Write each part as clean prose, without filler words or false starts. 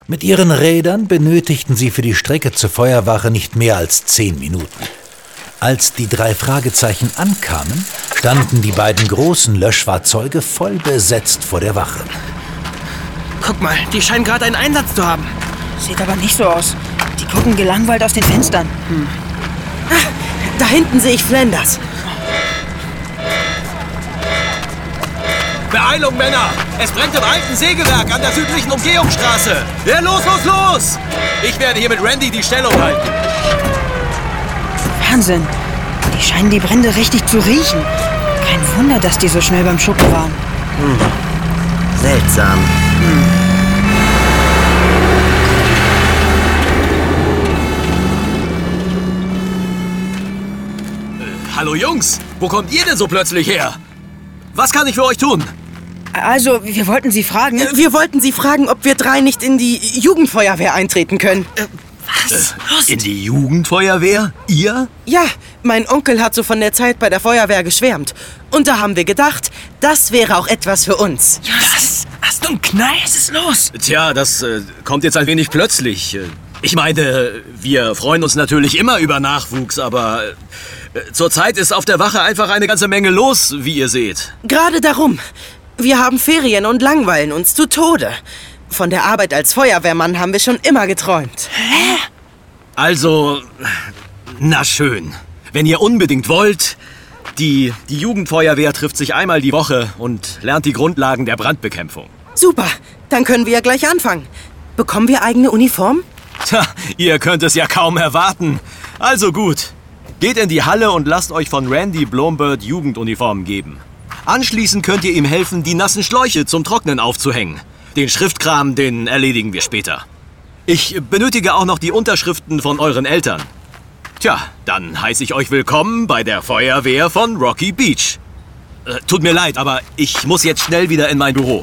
Mit ihren Rädern benötigten sie für die Strecke zur Feuerwache nicht mehr als 10 Minuten. Als die 3 Fragezeichen ankamen, standen die beiden großen Löschfahrzeuge voll besetzt vor der Wache. Guck mal, die scheinen gerade einen Einsatz zu haben. Sieht aber nicht so aus. Die gucken gelangweilt aus den Fenstern. Da hinten sehe ich Flanders. Beeilung, Männer! Es brennt im alten Sägewerk an der südlichen Umgehungsstraße. Ja, los, los, los! Ich werde hier mit Randy die Stellung halten. Wahnsinn. Die scheinen die Brände richtig zu riechen. Kein Wunder, dass die so schnell beim Schuppen waren. Seltsam. Hallo Jungs, wo kommt ihr denn so plötzlich her? Was kann ich für euch tun? Also, wir wollten Sie fragen... Wir wollten Sie fragen, ob wir 3 nicht in die Jugendfeuerwehr eintreten können. Was? In die Jugendfeuerwehr? Ihr? Ja, mein Onkel hat so von der Zeit bei der Feuerwehr geschwärmt. Und da haben wir gedacht, das wäre auch etwas für uns. Was? Hast du einen Knall? Was ist los? Tja, das kommt jetzt ein wenig plötzlich. Ich meine, wir freuen uns natürlich immer über Nachwuchs, aber zurzeit ist auf der Wache einfach eine ganze Menge los, wie ihr seht. Gerade darum. Wir haben Ferien und langweilen uns zu Tode. Von der Arbeit als Feuerwehrmann haben wir schon immer geträumt. Hä? Also, na schön. Wenn ihr unbedingt wollt, die Jugendfeuerwehr trifft sich einmal die Woche und lernt die Grundlagen der Brandbekämpfung. Super, dann können wir ja gleich anfangen. Bekommen wir eigene Uniform? Tja, ihr könnt es ja kaum erwarten. Also gut, geht in die Halle und lasst euch von Randy Blombird Jugenduniformen geben. Anschließend könnt ihr ihm helfen, die nassen Schläuche zum Trocknen aufzuhängen. Den Schriftkram, den erledigen wir später. Ich benötige auch noch die Unterschriften von euren Eltern. Tja, dann heiße ich euch willkommen bei der Feuerwehr von Rocky Beach. Tut mir leid, aber ich muss jetzt schnell wieder in mein Büro.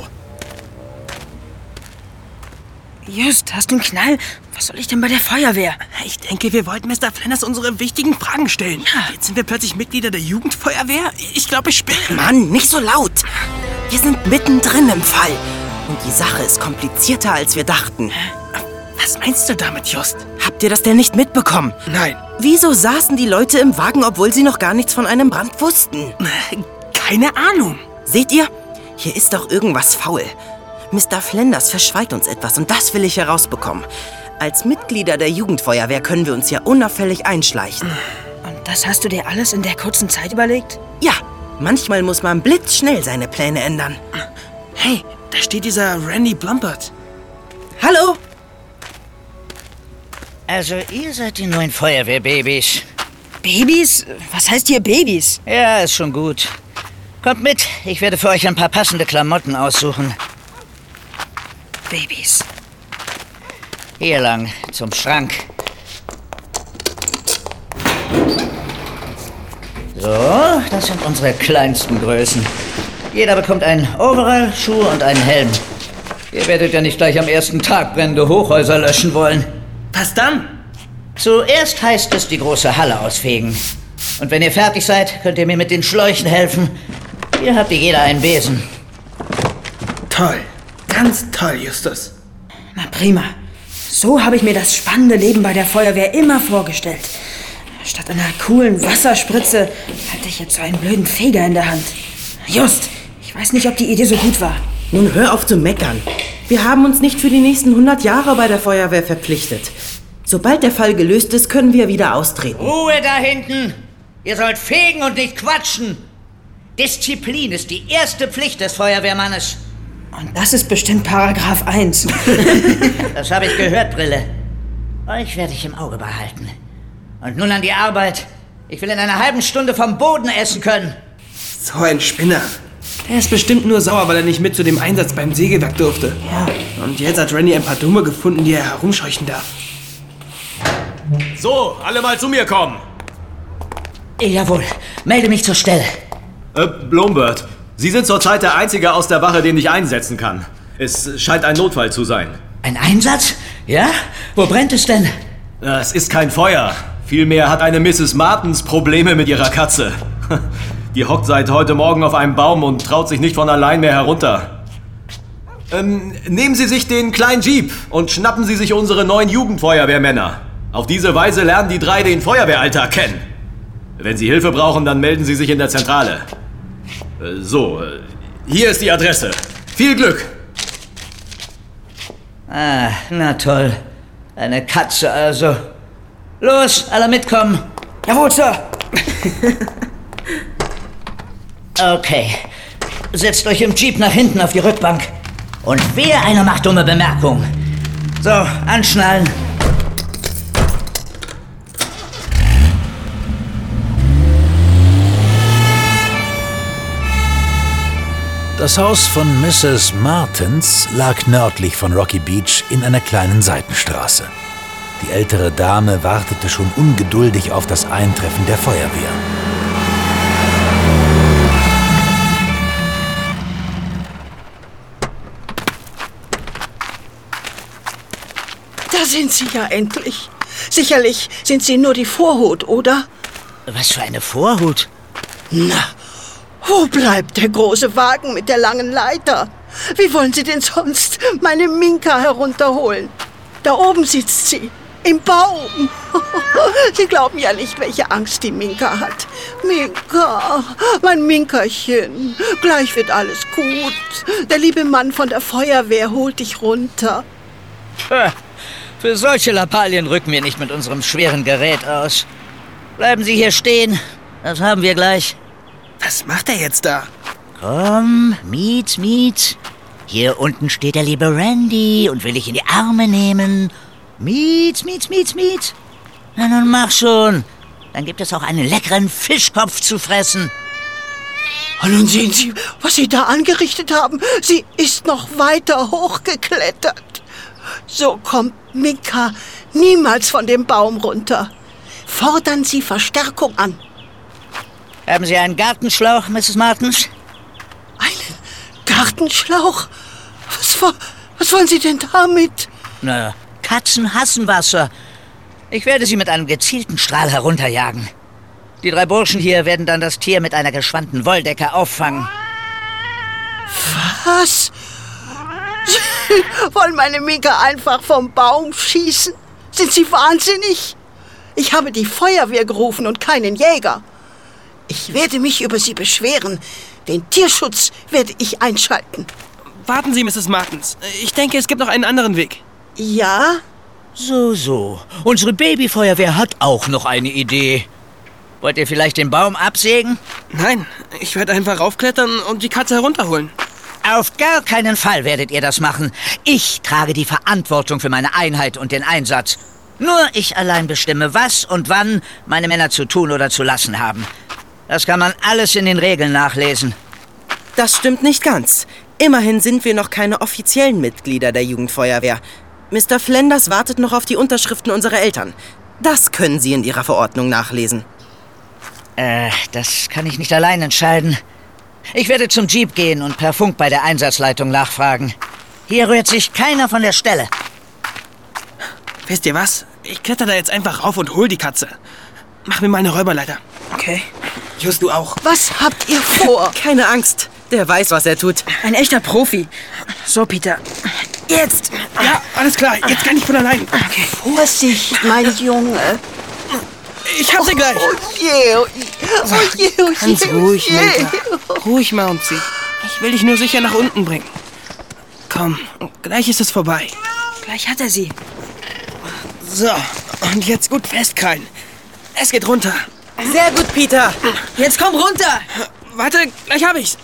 Just, hast du einen Knall? Was soll ich denn bei der Feuerwehr? Ich denke, wir wollten Mr. Flanders unsere wichtigen Fragen stellen. Ja. Jetzt sind wir plötzlich Mitglieder der Jugendfeuerwehr? Ich glaube, ich spinne. Mann, nicht so laut. Wir sind mittendrin im Fall. Und die Sache ist komplizierter, als wir dachten. Was meinst du damit, Just? Habt ihr das denn nicht mitbekommen? Nein. Wieso saßen die Leute im Wagen, obwohl sie noch gar nichts von einem Brand wussten? Keine Ahnung. Seht ihr? Hier ist doch irgendwas faul. Mr. Flanders verschweigt uns etwas und das will ich herausbekommen. Als Mitglieder der Jugendfeuerwehr können wir uns ja unauffällig einschleichen. Und das hast du dir alles in der kurzen Zeit überlegt? Ja, manchmal muss man blitzschnell seine Pläne ändern. Hey, da steht dieser Randy Blombird. Hallo? Also, ihr seid die neuen Feuerwehrbabys. Babys? Was heißt hier Babys? Ja, ist schon gut. Kommt mit, ich werde für euch ein paar passende Klamotten aussuchen. Babys. Hier lang, zum Schrank. So, das sind unsere kleinsten Größen. Jeder bekommt einen Overall, Schuhe und einen Helm. Ihr werdet ja nicht gleich am ersten Tag brennende Hochhäuser löschen wollen. Was dann? Zuerst heißt es, die große Halle ausfegen. Und wenn ihr fertig seid, könnt ihr mir mit den Schläuchen helfen. Hier habt ihr jeder einen Besen. Toll. Ganz toll, Justus. Na prima. So habe ich mir das spannende Leben bei der Feuerwehr immer vorgestellt. Statt einer coolen Wasserspritze hatte ich jetzt so einen blöden Feger in der Hand. Just, ich weiß nicht, ob die Idee so gut war. Nun hör auf zu meckern. Wir haben uns nicht für die nächsten 100 Jahre bei der Feuerwehr verpflichtet. Sobald der Fall gelöst ist, können wir wieder austreten. Ruhe da hinten! Ihr sollt fegen und nicht quatschen! Disziplin ist die erste Pflicht des Feuerwehrmannes. Und das ist bestimmt Paragraph 1. Das habe ich gehört, Brille. Euch werde ich im Auge behalten. Und nun an die Arbeit. Ich will in einer halben Stunde vom Boden essen können. So ein Spinner. Der ist bestimmt nur sauer, weil er nicht mit zu dem Einsatz beim Sägewerk durfte. Ja. Und jetzt hat Randy ein paar Dumme gefunden, die er herumscheuchen darf. So, alle mal zu mir kommen. Jawohl, melde mich zur Stelle. Blombird, Sie sind zurzeit der Einzige aus der Wache, den ich einsetzen kann. Es scheint ein Notfall zu sein. Ein Einsatz? Ja? Wo brennt es denn? Es ist kein Feuer. Vielmehr hat eine Mrs. Martens Probleme mit ihrer Katze. Die hockt seit heute Morgen auf einem Baum und traut sich nicht von allein mehr herunter. Nehmen Sie sich den kleinen Jeep und schnappen Sie sich unsere neuen Jugendfeuerwehrmänner. Auf diese Weise lernen die 3 den Feuerwehralltag kennen. Wenn Sie Hilfe brauchen, dann melden Sie sich in der Zentrale. Hier ist die Adresse. Viel Glück! Ah, na toll. Eine Katze also. Los, alle mitkommen. Jawohl, Sir. Okay. Setzt euch im Jeep nach hinten auf die Rückbank. Und wehe, einer macht dumme Bemerkung. So, anschnallen. Das Haus von Mrs. Martins lag nördlich von Rocky Beach in einer kleinen Seitenstraße. Die ältere Dame wartete schon ungeduldig auf das Eintreffen der Feuerwehr. Da sind Sie ja endlich. Sicherlich sind Sie nur die Vorhut, oder? Was für eine Vorhut? Na, wo bleibt der große Wagen mit der langen Leiter? Wie wollen Sie denn sonst meine Minka herunterholen? Da oben sitzt sie, im Baum. Sie glauben ja nicht, welche Angst die Minka hat. Minka, mein Minkerchen, gleich wird alles gut. Der liebe Mann von der Feuerwehr holt dich runter. Für solche Lappalien rücken wir nicht mit unserem schweren Gerät aus. Bleiben Sie hier stehen, das haben wir gleich. Was macht er jetzt da? Komm, Miet. Hier unten steht der liebe Randy und will dich in die Arme nehmen. Miet. Na nun mach schon. Dann gibt es auch einen leckeren Fischkopf zu fressen. Und nun sehen Sie, was Sie da angerichtet haben. Sie ist noch weiter hochgeklettert. So kommt Minka niemals von dem Baum runter. Fordern Sie Verstärkung an. Haben Sie einen Gartenschlauch, Mrs. Martins? Einen Gartenschlauch? Was wollen Sie denn damit? Na, Katzen hassen Wasser. Ich werde sie mit einem gezielten Strahl herunterjagen. Die 3 Burschen hier werden dann das Tier mit einer geschwannten Wolldecke auffangen. Was? Sie wollen meine Minka einfach vom Baum schießen? Sind Sie wahnsinnig? Ich habe die Feuerwehr gerufen und keinen Jäger. Ich werde mich über Sie beschweren. Den Tierschutz werde ich einschalten. Warten Sie, Mrs. Martins. Ich denke, es gibt noch einen anderen Weg. Ja? So. Unsere Babyfeuerwehr hat auch noch eine Idee. Wollt ihr vielleicht den Baum absägen? Nein, ich werde einfach raufklettern und die Katze herunterholen. Auf gar keinen Fall werdet ihr das machen. Ich trage die Verantwortung für meine Einheit und den Einsatz. Nur ich allein bestimme, was und wann meine Männer zu tun oder zu lassen haben. Das kann man alles in den Regeln nachlesen. Das stimmt nicht ganz. Immerhin sind wir noch keine offiziellen Mitglieder der Jugendfeuerwehr. Mr. Flanders wartet noch auf die Unterschriften unserer Eltern. Das können Sie in Ihrer Verordnung nachlesen. Das kann ich nicht allein entscheiden. Ich werde zum Jeep gehen und per Funk bei der Einsatzleitung nachfragen. Hier rührt sich keiner von der Stelle. Wisst ihr was? Ich kletter da jetzt einfach rauf und hol die Katze. Mach mir mal eine Räuberleiter. Okay. Just, du auch. Was habt ihr vor? Keine Angst. Der weiß, was er tut. Ein echter Profi. So, Peter. Jetzt! Ja, alles klar. Jetzt kann ich von allein. Okay. Vorsicht, mein Junge. Ich hab sie gleich. Oh je. Ganz ruhig, Minka. Ruhig, Mounty. Ich will dich nur sicher nach unten bringen. Komm, gleich ist es vorbei. Gleich hat er sie. So, und jetzt gut festkrallen. Es geht runter. Sehr gut, Peter. Jetzt komm runter! Warte, gleich hab ich's.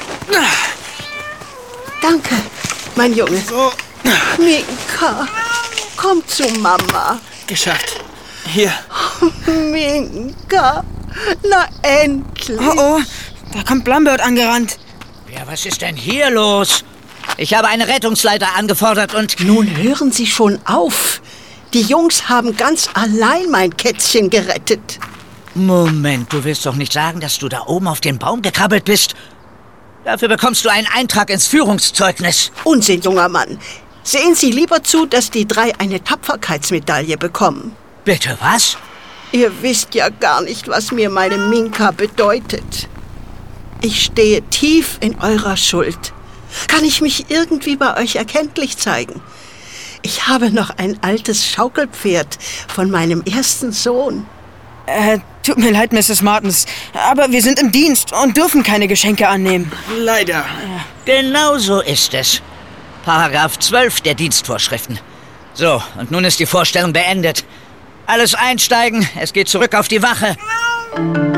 Danke, mein Junge. So, Minka, komm zu Mama. geschafft. Hier. Minka, na endlich. Oh, da kommt Blumbird angerannt. Ja, was ist denn hier los? Ich habe eine Rettungsleiter angefordert und... Nun hören Sie schon auf. Die Jungs haben ganz allein mein Kätzchen gerettet. Moment, du willst doch nicht sagen, dass du da oben auf den Baum gekrabbelt bist? Dafür bekommst du einen Eintrag ins Führungszeugnis. Unsinn, junger Mann. Sehen Sie lieber zu, dass die 3 eine Tapferkeitsmedaille bekommen. Bitte, was? Ihr wisst ja gar nicht, was mir meine Minka bedeutet. Ich stehe tief in eurer Schuld. Kann ich mich irgendwie bei euch erkenntlich zeigen? Ich habe noch ein altes Schaukelpferd von meinem ersten Sohn. Tut mir leid, Mrs. Martens, aber wir sind im Dienst und dürfen keine Geschenke annehmen. Leider. Genau so ist es. Paragraph 12 der Dienstvorschriften. So, und nun ist die Vorstellung beendet. Alles einsteigen, es geht zurück auf die Wache.